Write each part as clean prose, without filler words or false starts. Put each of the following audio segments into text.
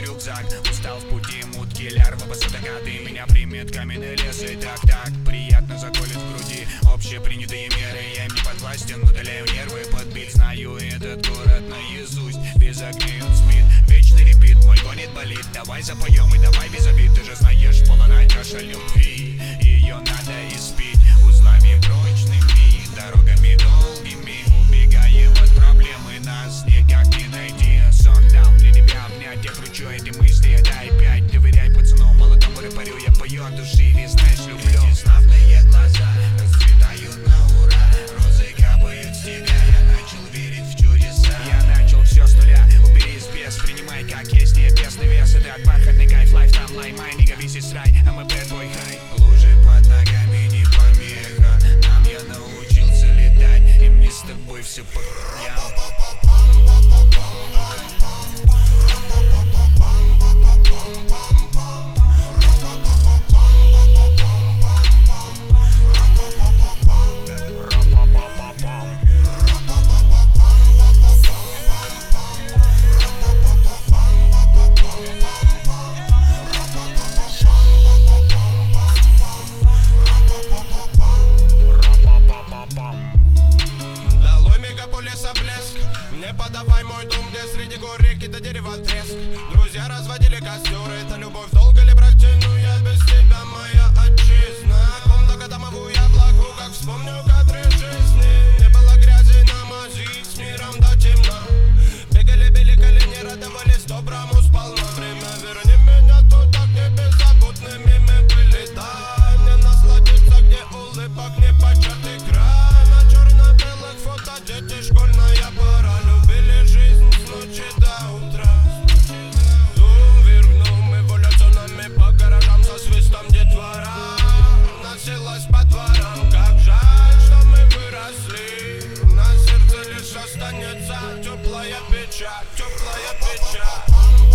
рюкзак. Устал в пути, мутки, лярва, басатакаты. Меня примет каменный лес и так приятно заколет в груди. Общепринятые меры, я им не подвластен, удаляю нервы. Подбит, знаю этот город наизусть. Без огней он спит, вечный репит, мой гонит болит. Давай запоем и давай без обид. Ты же знаешь, полная чаша любви, ее надо испить узлами прочными, дорогами долгими. Убегаем от проблемы, нас никак не найти. Сон дал мне тебя обнять, я кручу эти мысли, дай 5. Доверяй пацану, молодому рэперю, я пою от души, ведь знаешь, люблю. Эти славные глаза расцветают на ура, розы капают с тебя, я начал верить в чудеса. Я начал все с нуля, убери спец, принимай как есть, небесный вес. Это бархатный кайф, лайф там лаймай, нига висит срай, а мы bad boy high. Лужи под ногами не помеха, нам я научился летать, и мне с тобой все по хуям. Долой мегаполиса блеск, не подавай мой дом, где среди гор реки до дерева треск. Друзья разводили костеры, это любовь долго ли протяну я без тебя, моя отчизна. Комната домовую я влагу, как вспомню кадры жизни. Не было грязи на мази, с миром до темна. Бегали, били колени, радовались доброму сполна. Время верни меня туда, где беззаботными мы были. Дай мне насладиться, где улыбок не початый край. На черно-белых фото дети, школьная пора. Любили жизнь с ночи до утра. Дум вергнул, мы эволюционами по гаражам со свистом детвора. Носилась по дворам, как жаль, что мы выросли. На сердце лишь останется теплая печаль, теплая печаль.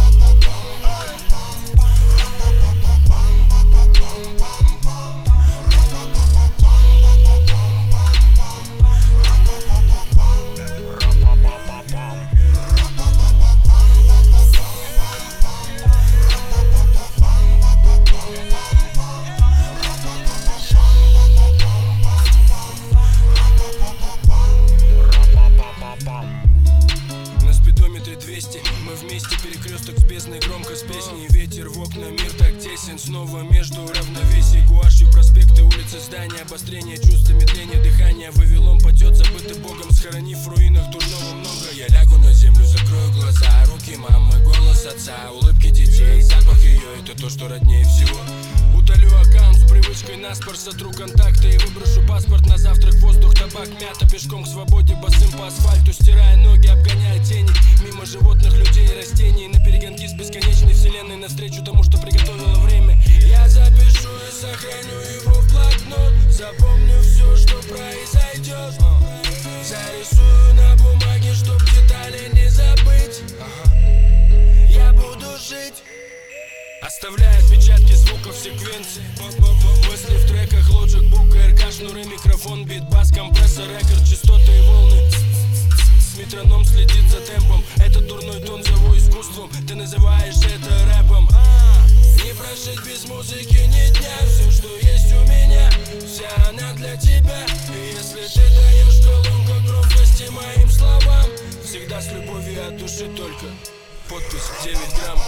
На спидометре 200, мы вместе, перекресток с бездной, громко с песней. Ветер в окна, мир так тесен, снова между равновесий. Гуашью проспекты, улицы, здания, обострение чувств, медление дыхания. Вавилон потет, забытый Богом, схоронив в руинах дурного много. Я лягу на землю, закрою глаза, руки мамы, голос отца, улыбки детей, запах ее, это то, что роднее всего. Удалю аккаунт с привычкой наспор, сотру контакты и выброшу паспорт на завтрак. Воздух, табак, мята, пешком к свободе, босым по асфальту, стирая ноги, обгоняя тени. Мимо животных, людей и растений, на перегонки с бесконечной вселенной, навстречу тому, что приготовило время. Я запишу и сохраню его в блокнот, запомню все, что произойдет. Зарисую на бумаге, чтоб детали не забыть. Я буду жить, оставляя отпечатки звуков секвенции. Мысли в треках, Logic, Book, РК, шнуры, микрофон, бит, бас, компрессор, рекорд, частоты и волны. Метроном следит за темпом, этот дурной тон зову искусством. Ты называешь это рэпом. Не прожить без музыки ни дня. Все, что есть у меня, вся она для тебя. И если ты даешь колонку громкости моим словам, всегда с любовью от души только. Подпись 9 грамм.